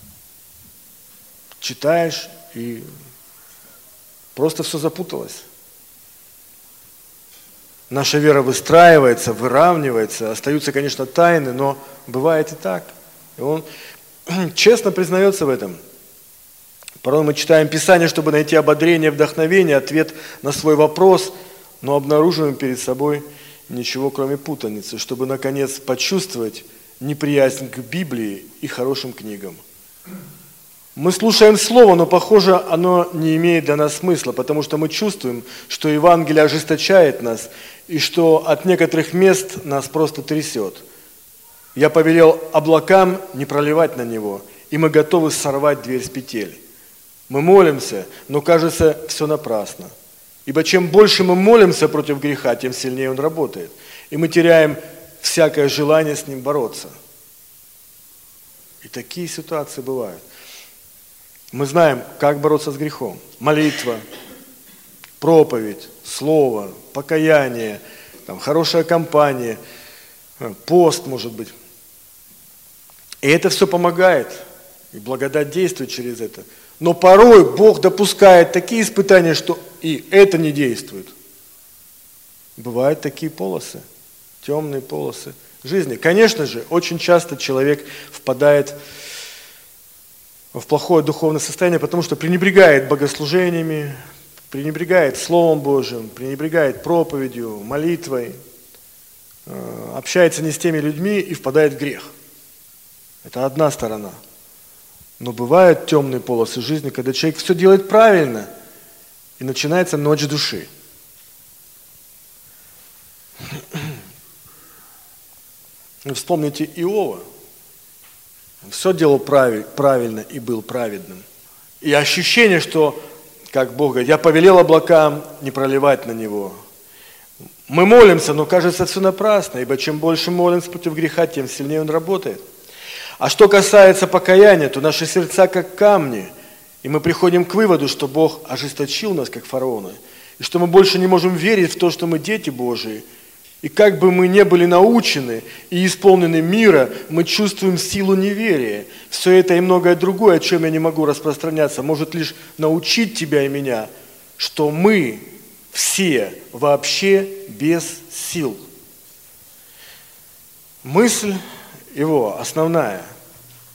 читаешь, и просто все запуталось. Наша вера выстраивается, выравнивается, остаются, конечно, тайны, но бывает и так. И он честно признается в этом. Порой мы читаем Писание, чтобы найти ободрение, вдохновение, ответ на свой вопрос, но обнаруживаем перед собой ничего, кроме путаницы, чтобы, наконец, почувствовать неприязнь к Библии и хорошим книгам. Мы слушаем Слово, но, похоже, оно не имеет для нас смысла, потому что мы чувствуем, что Евангелие ожесточает нас, и что от некоторых мест нас просто трясет. Я повелел облакам не проливать на него, и мы готовы сорвать дверь с петель. Мы молимся, но кажется, все напрасно. Ибо чем больше мы молимся против греха, тем сильнее он работает. И мы теряем всякое желание с ним бороться. И такие ситуации бывают. Мы знаем, как бороться с грехом. Молитва, проповедь, слово, покаяние, хорошая компания, пост, может быть. И это все помогает. И благодать действует через это. Но порой Бог допускает такие испытания, что и это не действует. Бывают такие полосы, темные полосы жизни. Конечно же, очень часто человек впадает в плохое духовное состояние, потому что пренебрегает богослужениями, пренебрегает Словом Божьим, пренебрегает проповедью, молитвой, общается не с теми людьми и впадает в грех. Это одна сторона. Но бывают темные полосы жизни, когда человек все делает правильно, и начинается ночь души. Вспомните Иова. Он все делал правильно и был праведным. И ощущение, что, как Бог говорит, я повелел облакам не проливать на него. Мы молимся, но кажется все напрасно, ибо чем больше молимся против греха, тем сильнее он работает. А что касается покаяния, то наши сердца как камни, и мы приходим к выводу, что Бог ожесточил нас, как фараона, и что мы больше не можем верить в то, что мы дети Божии. И как бы мы не были научены и исполнены мира, мы чувствуем силу неверия. Все это и многое другое, о чем я не могу распространяться, может лишь научить тебя и меня, что мы все вообще без сил. Мысль его основная.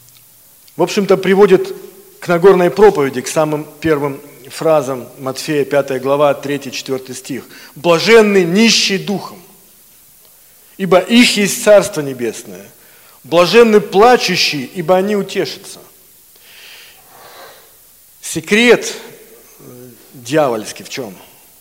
в общем-то, приводит к Нагорной проповеди, к самым первым фразам Матфея, 5 глава, 3-4 стих. «Блаженны нищие духом, ибо их есть Царство Небесное. Блаженны плачущие, ибо они утешатся». Секрет дьявольский в чем?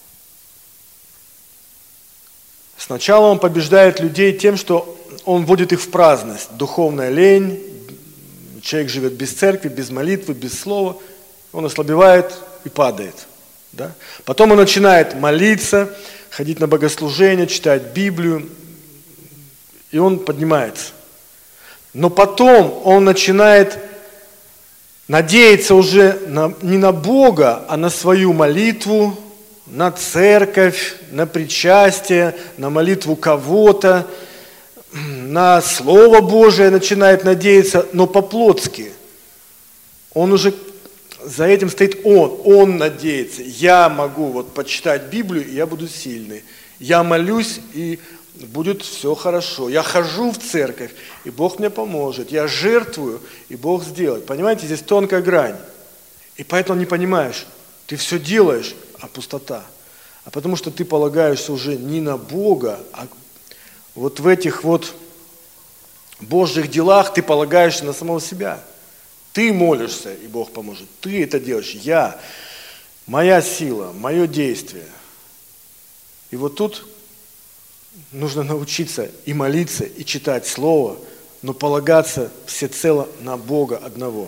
Сначала он побеждает людей тем, что он вводит их в праздность. Духовная лень, человек живет без церкви, без молитвы, без слова, он ослабевает и падает. Да? Потом он начинает молиться, ходить на богослужение, читать Библию, и он поднимается. Но потом он начинает надеяться уже не на Бога, а на свою молитву, на церковь, на причастие, на молитву кого-то, на Слово Божие начинает надеяться, но по-плотски. Он уже, за этим стоит он надеется. Я могу вот почитать Библию, и я буду сильный. Я молюсь, и будет все хорошо. Я хожу в церковь, и Бог мне поможет. Я жертвую, и Бог сделает. Понимаете, здесь тонкая грань. И поэтому не понимаешь, ты все делаешь, а пустота. А потому что ты полагаешься уже не на Бога, а вот в этих вот Божьих делах ты полагаешься на самого себя. Ты молишься, и Бог поможет. Ты это делаешь. Я, моя сила, мое действие. И вот тут нужно научиться и молиться, и читать Слово, но полагаться всецело на Бога одного.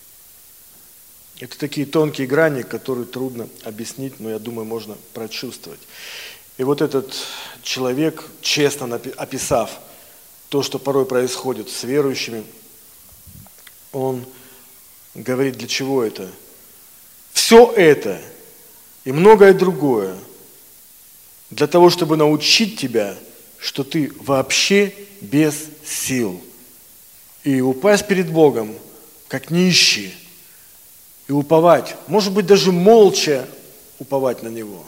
Это такие тонкие грани, которые трудно объяснить, но я думаю, можно прочувствовать. И вот этот человек, честно описав то, что порой происходит с верующими, он говорит, для чего это? Все это и многое другое для того, чтобы научить тебя, что ты вообще без сил. И упасть перед Богом, как нищий, и уповать, может быть, даже молча уповать на Него.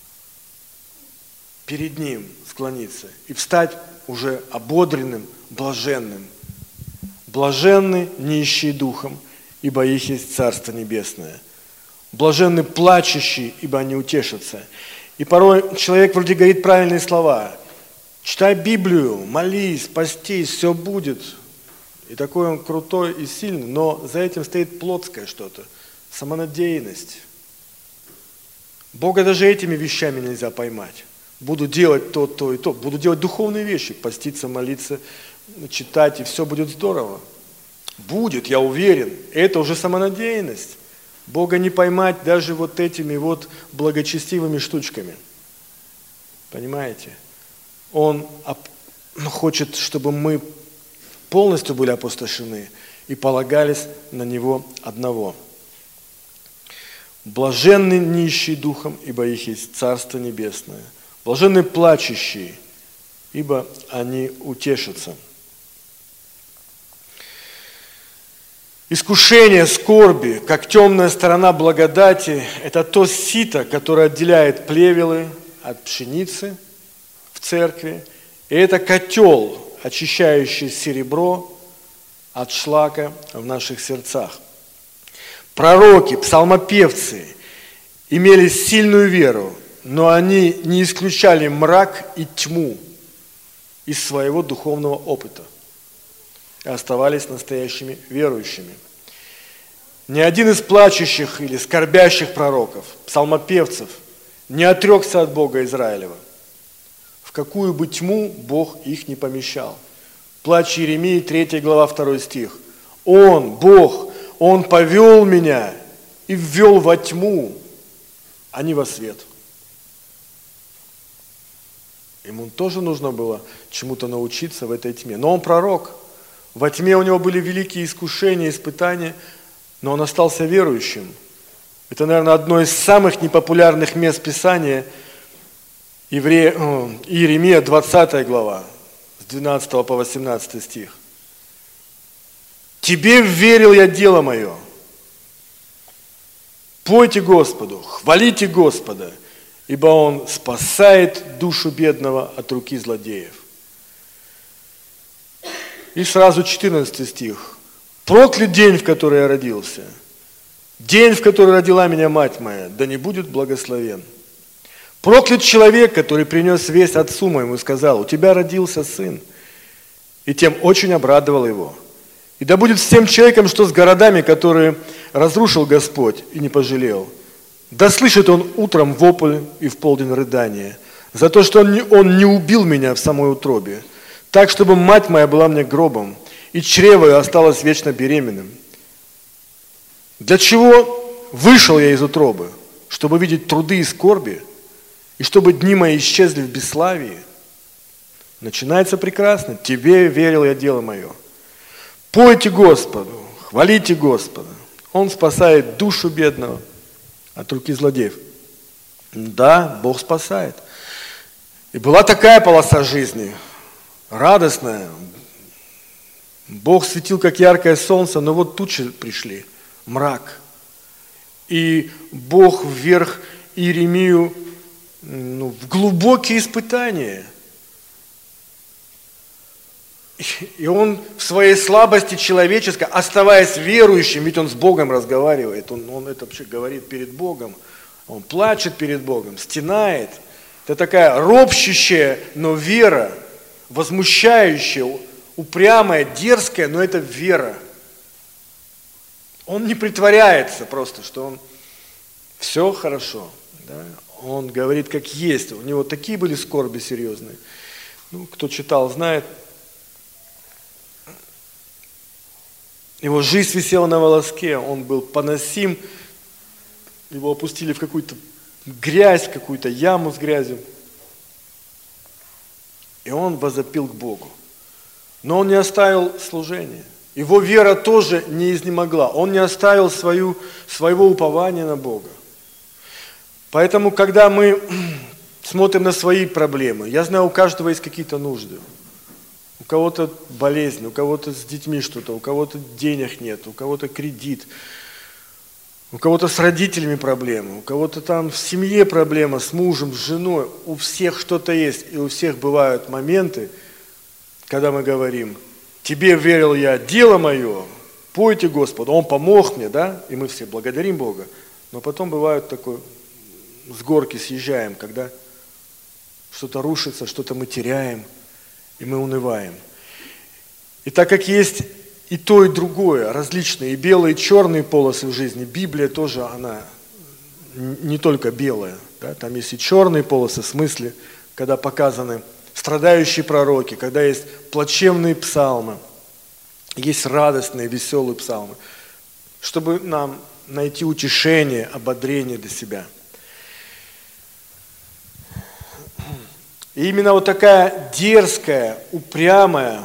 Перед Ним склониться и встать уже ободренным, блаженным. Блаженны нищие духом, ибо их есть Царство Небесное. Блаженны плачущие, ибо они утешатся. И порой человек вроде говорит правильные слова. Читай Библию, молись, постись, все будет. И такой он крутой и сильный, но за этим стоит плотское что-то, самонадеянность. Бога даже этими вещами нельзя поймать. Буду делать то, то и то. Буду делать духовные вещи, поститься, молиться, читать, и все будет здорово. Будет, я уверен. Это уже самонадеянность. Бога не поймать даже вот этими вот благочестивыми штучками. Понимаете? Он хочет, чтобы мы полностью были опустошены и полагались на Него одного. Блаженны нищие духом, ибо их есть Царство Небесное. Блаженны плачущие, ибо они утешатся. Искушение скорби, как темная сторона благодати, это то сито, которое отделяет плевелы от пшеницы в церкви. И это котел, очищающий серебро от шлака в наших сердцах. Пророки, псалмопевцы имели сильную веру, но они не исключали мрак и тьму из своего духовного опыта и оставались настоящими верующими. Ни один из плачущих или скорбящих пророков, псалмопевцев, не отрекся от Бога Израилева. В какую бы тьму Бог их не помещал. Плач Иеремии, 3 глава, 2 стих. Он, Бог, Он повел меня и ввел во тьму, а не во свет. Ему тоже нужно было чему-то научиться в этой тьме. Но он пророк. Во тьме у него были великие искушения, испытания, но он остался верующим. Это, наверное, одно из самых непопулярных мест Писания. Иеремия, 20 глава, с 12 по 18 стих. «Тебе верил я дело мое. Пойте Господу, хвалите Господа, ибо Он спасает душу бедного от руки злодеев». И сразу 14 стих. Проклят день, в который я родился. День, в который родила меня мать моя, да не будет благословен. Проклят человек, который принес весть отцу моему и сказал: у тебя родился сын. И тем очень обрадовал его. И да будет с тем человеком, что с городами, которые разрушил Господь и не пожалел. Да слышит он утром вопль и в полдень рыдание, за то, что он не убил меня в самой утробе, так, чтобы мать моя была мне гробом, и чрево ее осталось вечно беременным. Для чего вышел я из утробы? Чтобы видеть труды и скорби, и чтобы дни мои исчезли в бесславии. Начинается прекрасно. Тебе верил я дело мое. Пойте Господу, хвалите Господа. Он спасает душу бедного от руки злодеев. Да, Бог спасает. И была такая полоса жизни, радостная. Бог светил, как яркое солнце, но вот тучи пришли, мрак. И Бог вверх Иеремию в глубокие испытания. И он в своей слабости человеческой, оставаясь верующим, ведь он с Богом разговаривает, он это вообще говорит перед Богом, он плачет перед Богом, стенает. Это такая ропщущая, но вера, возмущающая, упрямая, дерзкая, но это вера. Он не притворяется просто, что он все хорошо. Да? Он говорит, как есть. У него такие были скорби серьезные. Кто читал, знает. Его жизнь висела на волоске, он был поносим, его опустили в какую-то грязь, в какую-то яму с грязью. И он возопил к Богу. Но он не оставил служение. Его вера тоже не изнемогла. Он не оставил своего упования на Бога. Поэтому, когда мы смотрим на свои проблемы, я знаю, у каждого есть какие-то нужды. У кого-то болезнь, у кого-то с детьми что-то, у кого-то денег нет, у кого-то кредит, у кого-то с родителями проблемы, у кого-то там в семье проблема, с мужем, с женой. У всех что-то есть, и у всех бывают моменты, когда мы говорим: тебе верил я, дело мое, пойте Господу, Он помог мне, да, и мы все благодарим Бога. Но потом бывает такое, с горки съезжаем, когда что-то рушится, что-то мы теряем, и мы унываем. И так как есть и то, и другое, различные, и белые, и черные полосы в жизни, Библия тоже, она не только белая, да, там есть и черные полосы, в смысле, когда показаны страдающие пророки, когда есть плачевные псалмы, есть радостные, веселые псалмы, чтобы нам найти утешение, ободрение для себя. И именно вот такая дерзкая, упрямая,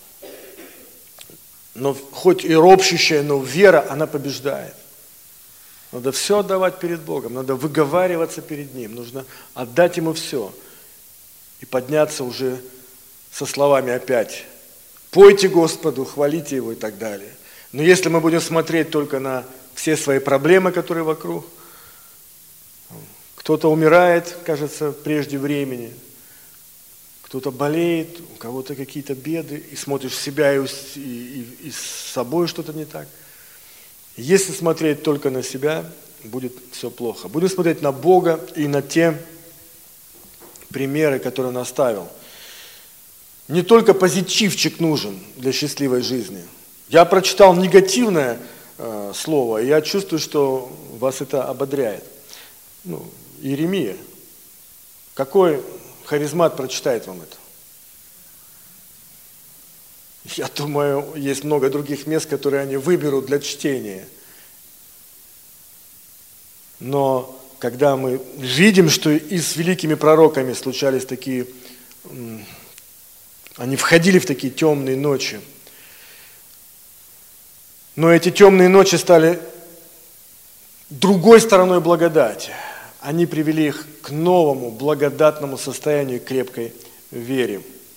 но хоть и ропщущая, но вера, она побеждает. Надо все отдавать перед Богом, надо выговариваться перед Ним, нужно отдать Ему все. И подняться уже со словами опять: пойте Господу, хвалите Его и так далее. Но если мы будем смотреть только на все свои проблемы, которые вокруг, кто-то умирает, кажется, прежде времени, кто-то болеет, у кого-то какие-то беды, и смотришь себя, и с собой что-то не так. Если смотреть только на себя, будет все плохо. Будем смотреть на Бога и на те примеры, которые Он оставил. Не только позитивчик нужен для счастливой жизни. Я прочитал негативное слово, и я чувствую, что вас это ободряет. Иеремия. Какой харизмат прочитает вам это? Я думаю, есть много других мест, которые они выберут для чтения. Но когда мы видим, что и с великими пророками случались такие, они входили в такие темные ночи, но эти темные ночи стали другой стороной благодати. Они привели их к новому благодатному состоянию, крепкой вере.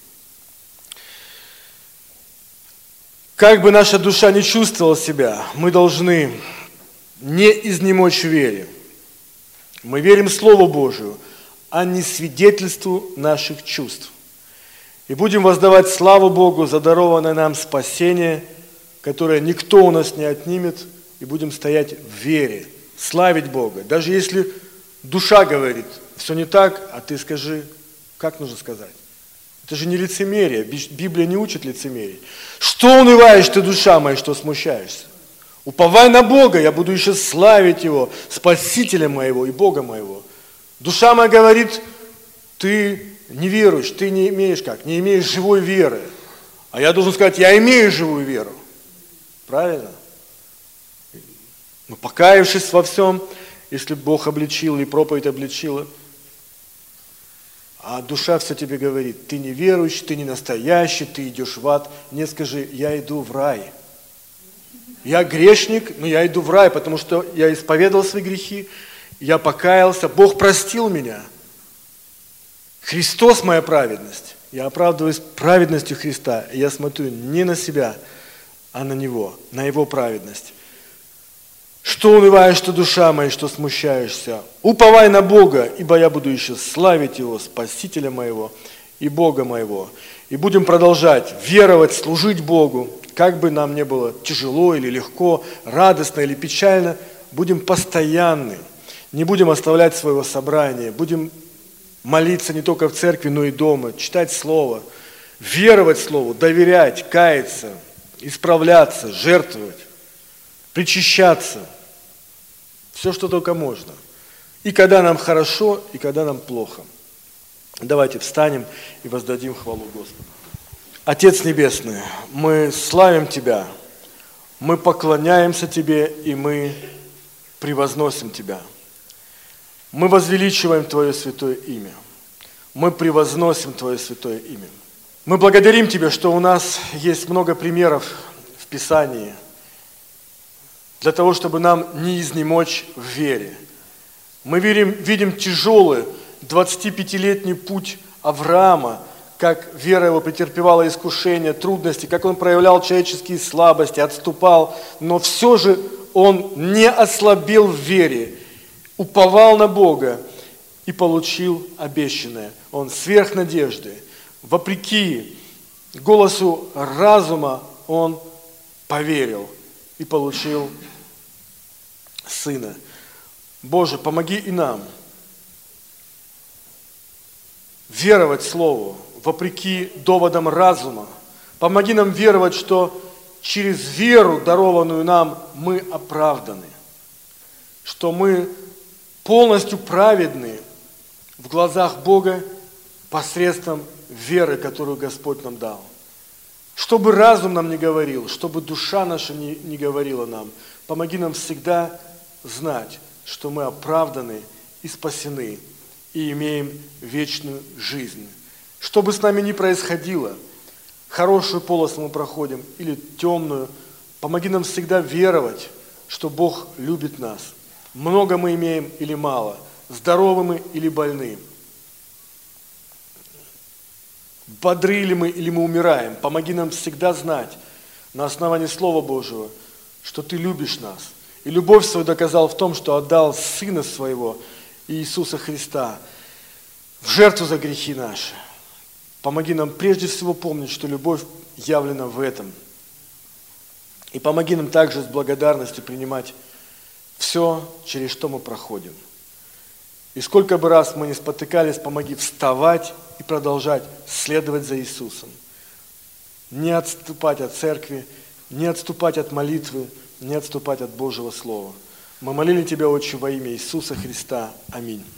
Как бы наша душа не чувствовала себя, мы должны не изнемочь в вере. Мы верим Слову Божию, а не свидетельству наших чувств. И будем воздавать славу Богу за дарованное нам спасение, которое никто у нас не отнимет, и будем стоять в вере, славить Бога. Даже если душа говорит, все не так, а ты скажи, как нужно сказать? Это же не лицемерие, Библия не учит лицемерие. Что унываешь ты, душа моя, что смущаешься? Уповай на Бога, я буду еще славить Его, Спасителя моего и Бога моего. Душа моя говорит, ты не веруешь, ты не имеешь как? Не имеешь живой веры. А я должен сказать, я имею живую веру. Правильно? Но покаявшись во всем, если Бог обличил или проповедь обличила, а душа все тебе говорит, ты не верующий, ты не настоящий, ты идешь в ад, не скажи, я иду в рай. Я грешник, но я иду в рай, потому что я исповедовал свои грехи, я покаялся, Бог простил меня. Христос моя праведность. Я оправдываюсь праведностью Христа, и я смотрю не на себя, а на Него, на Его праведность. Что унываешь, что душа моя, что смущаешься? Уповай на Бога, ибо я буду еще славить Его, Спасителя моего и Бога моего. И будем продолжать веровать, служить Богу, как бы нам ни было тяжело или легко, радостно или печально, будем постоянны, не будем оставлять своего собрания, будем молиться не только в церкви, но и дома, читать Слово, веровать Слову, доверять, каяться, исправляться, жертвовать, причащаться. Все, что только можно. И когда нам хорошо, и когда нам плохо. Давайте встанем и воздадим хвалу Господу. Отец Небесный, мы славим Тебя, мы поклоняемся Тебе, и мы превозносим Тебя. Мы возвеличиваем Твое святое имя. Мы превозносим Твое святое имя. Мы благодарим Тебя, что у нас есть много примеров в Писании для того, чтобы нам не изнемочь в вере. Мы видим тяжелый 25-летний путь Авраама, как вера его претерпевала искушения, трудности, как он проявлял человеческие слабости, отступал, но все же он не ослабел в вере, уповал на Бога и получил обещанное. Он сверх надежды, вопреки голосу разума, он поверил и получил сына. Боже, помоги и нам веровать Слову, вопреки доводам разума. Помоги нам веровать, что через веру, дарованную нам, мы оправданы, что мы полностью праведны в глазах Бога посредством веры, которую Господь нам дал. Чтобы разум нам не говорил, чтобы душа наша не говорила нам, помоги нам всегда знать, что мы оправданы и спасены, и имеем вечную жизнь. Что бы с нами ни происходило, хорошую полосу мы проходим или темную, помоги нам всегда веровать, что Бог любит нас. Много мы имеем или мало, здоровы мы или больны, бодры ли мы или мы умираем. Помоги нам всегда знать на основании Слова Божьего, что Ты любишь нас. И любовь свою доказал в том, что отдал Сына Своего, Иисуса Христа, в жертву за грехи наши. Помоги нам прежде всего помнить, что любовь явлена в этом. И помоги нам также с благодарностью принимать все, через что мы проходим. И сколько бы раз мы не спотыкались, помоги вставать и продолжать следовать за Иисусом. Не отступать от церкви, не отступать от молитвы, не отступать от Божьего Слова. Мы молили Тебя, Отче, во имя Иисуса Христа. Аминь.